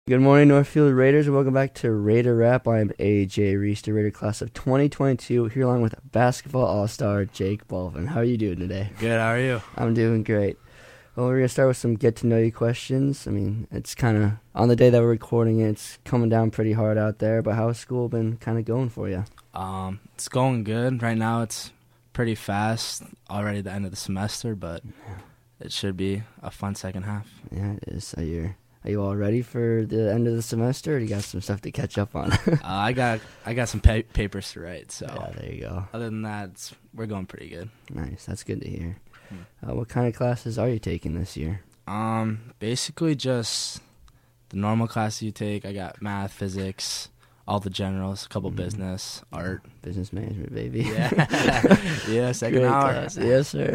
Good morning, Northfield Raiders. Welcome back to Raider Rap. I am AJ Reese, the Raider class of 2022, here along with basketball all-star Jake Baldwin. How are you doing today? Good, how are you? I'm doing great. Well, we're going to start with some get-to-know-you questions. I mean, it's kind of, on the day that we're recording it, it's coming down pretty hard out there, but how's school been kind of going for you? It's going good. Right now it's pretty fast, already at the end of the semester, but it should be a fun second half. Yeah, it is. Are you all ready for the end of the semester, or do you got some stuff to catch up on? I got some papers to write, so yeah, there you go. other than that, we're going pretty good. Nice, that's good to hear. What kind of classes are you taking this year? Basically just the normal classes you take. I got math, physics, all the generals, a couple business, art. Business management, baby. Yeah, yeah, second Great hour. class. Yes, sir.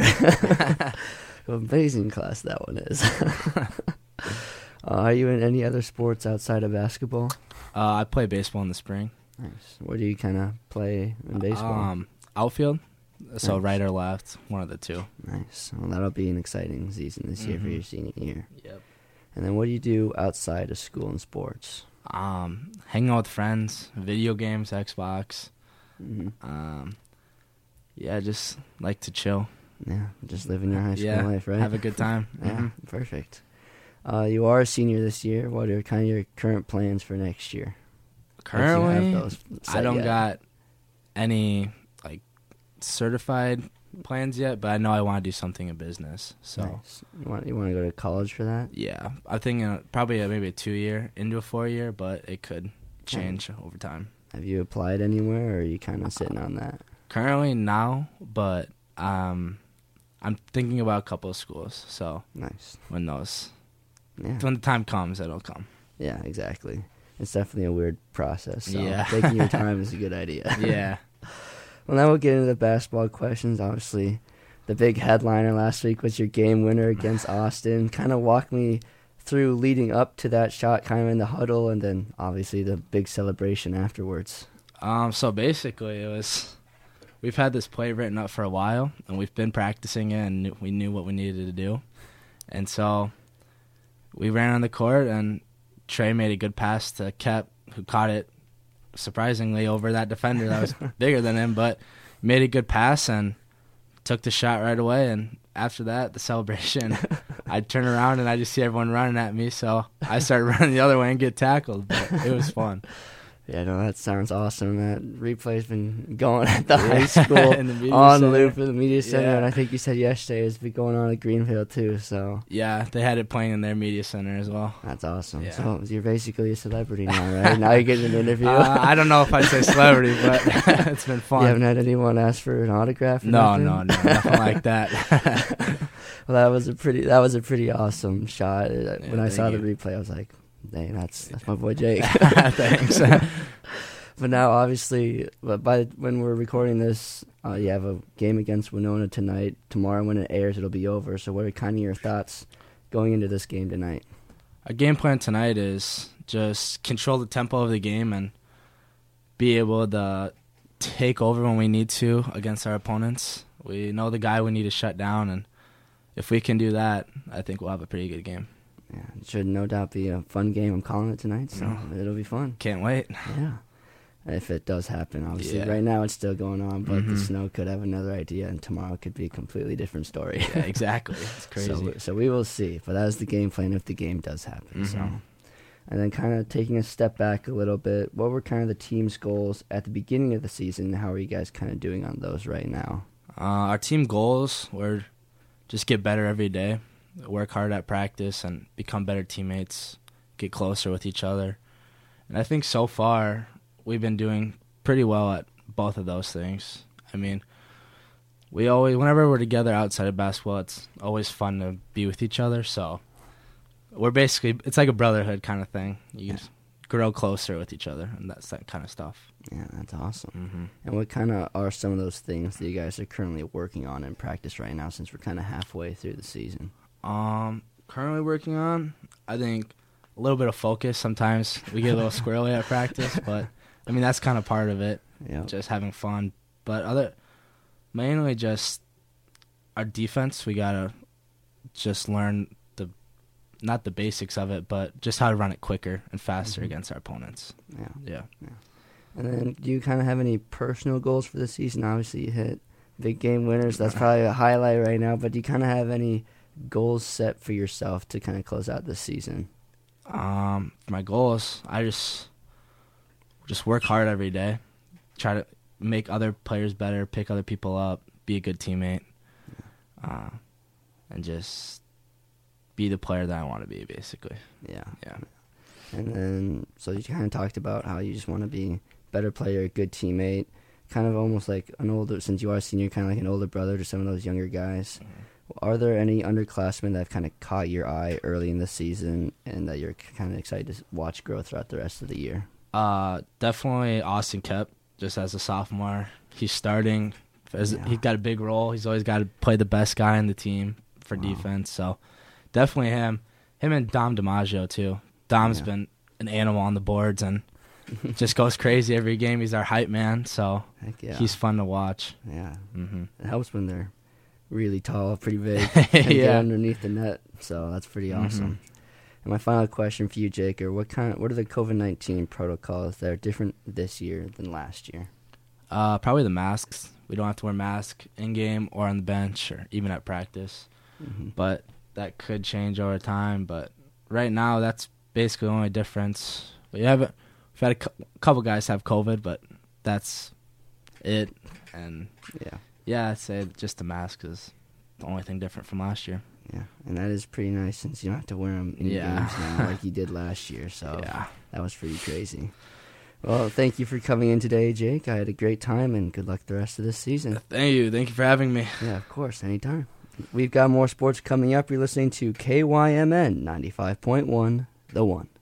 Amazing class that one is. Are you in any other sports outside of basketball? I play baseball in the spring. Nice. What do you kind of play in baseball? Outfield, so Nice. right or left, one of the two. Nice. Well, that'll be an exciting season this year for your senior year. Yep. And then what do you do outside of school and sports? Hanging out with friends, video games, Xbox. Mm-hmm. Yeah, just like to chill. Yeah, just living your high school Yeah, life, right? have a good time. Yeah, perfect. You are a senior this year. What are kind of your current plans for next year? If you have Currently, those I set don't yet. got any like certified plans yet, but I know I want to do something in business. So Nice. You want to go to college for that? yeah, I'm thinking probably maybe a 2-year into a 4-year, but it could change over time. Have you applied anywhere, or are you kind of sitting on that? Currently now, but I'm thinking about a couple of schools. So Nice. when Yeah. the time comes, it'll come. Yeah, exactly. It's definitely a weird process. So Yeah. taking your time is a good idea. Yeah. Well, now we'll get into the basketball questions. Obviously, the big headliner last week was your game winner against Austin. Kind of walk me through leading up to that shot, kind of in the huddle, and then obviously the big celebration afterwards. So basically, we've had this play written up for a while, and we've been practicing it, and we knew what we needed to do. And so we ran on the court, and Trey made a good pass to Kep, who caught it surprisingly over that defender that was bigger than him, but made a good pass and took the shot right away. And after that, the celebration, I turn around and I just see everyone running at me, so I started running the other way and get tackled. But it was fun. Yeah, no, that sounds awesome. That replay's been going at the high school In the media on center. loop for the media center, Yeah. and I think you said yesterday it's been going on at Greenfield too. So Yeah, they had it playing in their media center as well. that's awesome. Yeah. So you're basically a celebrity now, right? Now you're getting an interview. I don't know if I'd say celebrity, but it's been fun. You haven't had anyone ask for an autograph? Or No, nothing? nothing like that. Well, that was a pretty awesome shot. When I thank saw the you. replay, I was like, "Dang, that's my boy Jake." Thanks. But now, obviously, when we're recording this, you have a game against Winona tonight. Tomorrow, when it airs, it'll be over. So, what are kind of your thoughts going into this game tonight? Our game plan tonight is just control the tempo of the game and be able to take over when we need to against our opponents. We know the guy we need to shut down, and if we can do that, I think we'll have a pretty good game. Yeah, it should no doubt be a fun game. I'm calling it tonight, so it'll be fun. Can't wait. Yeah. If it does happen, obviously. Yeah. Right now it's still going on, but the Mhm. snow could have another idea, and tomorrow could be a completely different story. Yeah, exactly. It's crazy. So we will see, but that is the game plan if the game does happen. So, Mhm. and then kind of taking a step back a little bit, what were kind of the team's goals at the beginning of the season? How are you guys kind of doing on those right now? Our team goals were just get better every day, work hard at practice, and become better teammates, get closer with each other. And I think so far we've been doing pretty well at both of those things. I mean, whenever we're together outside of basketball, it's always fun to be with each other. So we're basically, it's like a brotherhood kind of thing. You just grow closer with each other, and that's that kind of stuff. Yeah, that's awesome. Mm-hmm. And what kind of are some of those things that you guys are currently working on in practice right now, since we're kind of halfway through the season? Currently working on, I think, a little bit of focus. Sometimes we get a little squirrely at practice, but I mean that's kind of part of it. Yeah. Just having fun. But mainly just our defense. We gotta just learn to not the basics of it, but just how to run it quicker and faster against our opponents. Yeah. And then do you kind of have any personal goals for the season? Obviously, you hit big game winners. That's probably a highlight right now. But do you kind of have any goals set for yourself to kind of close out this season? For my goals, I just work hard every day, try to make other players better, pick other people up, be a good teammate, and just be the player that I want to be, basically. Yeah. And then, so you kind of talked about how you just want to be a better player, a good teammate, kind of almost like an older, since you are a senior, kind of like an older brother to some of those younger guys. Are there any underclassmen that have kind of caught your eye early in the season and that you're kind of excited to watch grow throughout the rest of the year? Definitely Austin Kep, just as a sophomore. He's starting. He's got a big role. He's always got to play the best guy in the team for defense. So definitely him. Him and Dom DiMaggio, too. Dom's been an animal on the boards and just goes crazy every game. He's our hype man, so he's fun to watch. Yeah. It helps when they're really tall, pretty big, and get underneath the net. So that's pretty awesome. And my final question for you, Jake, are what are the COVID-19 protocols that are different this year than last year? Probably the masks. We don't have to wear masks in game or on the bench or even at practice. But that could change over time. But right now, that's basically the only difference. We've had a couple guys have COVID, but that's it. And I'd say just the mask is the only thing different from last year. Yeah, and that is pretty nice since you don't have to wear them in games now like you did last year. So that was pretty crazy. Well, thank you for coming in today, Jake. I had a great time, and good luck the rest of this season. Thank you. Thank you for having me. Yeah, of course, anytime. We've got more sports coming up. You're listening to KYMN 95.1, The One.